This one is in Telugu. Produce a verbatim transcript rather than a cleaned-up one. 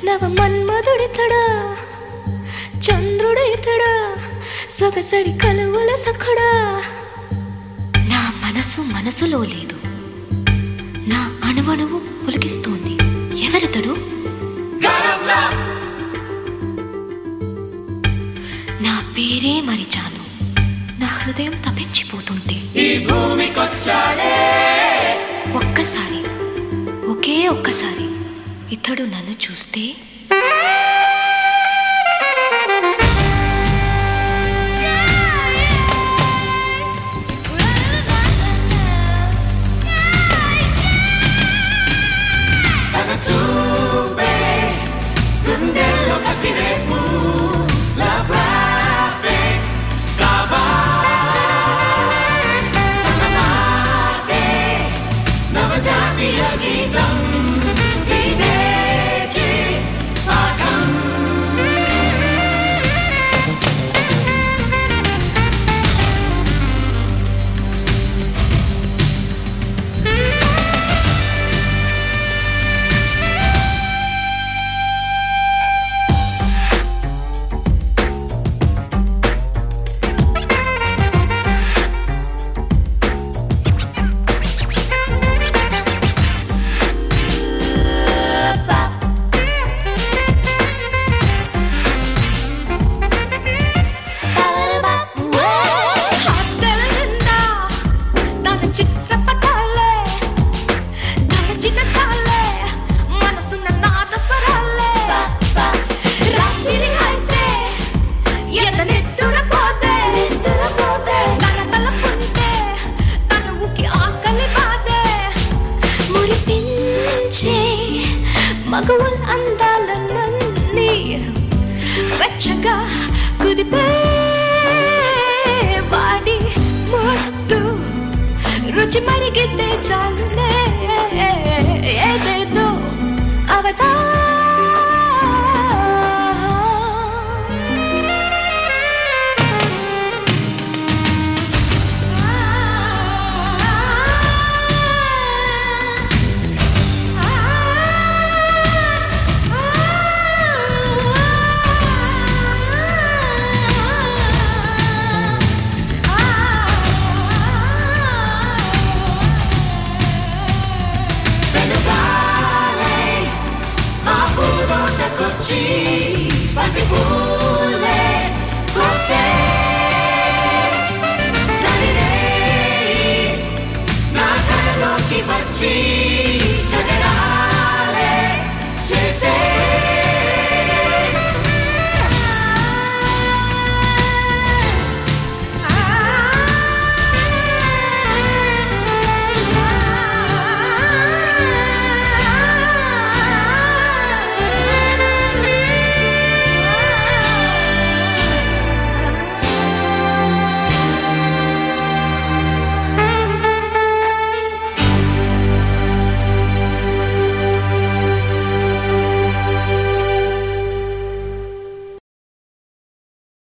నవ మన్మధుడితడా చంద్రుడితడా సొగసరి కలువల సఖడా. నా మనసు మనసులో లేదు, నా అణువణువు పులికిస్తోంది. ఎవరితడు? నా పేరే మరిచాను, నా హృదయం తపించిపోతుంటే ఒక్కసారి, ఒకే ఒక్కసారి ఇతడు నన్ను చూస్తే మగవుల అందాలన్నీ వెచ్చగా కుదిపే వాడి ముద్దు రుచి మరిగితే చాలునే ఏదేదో అవతా. Pasipule Jose Dalirei Na kalaloki vachi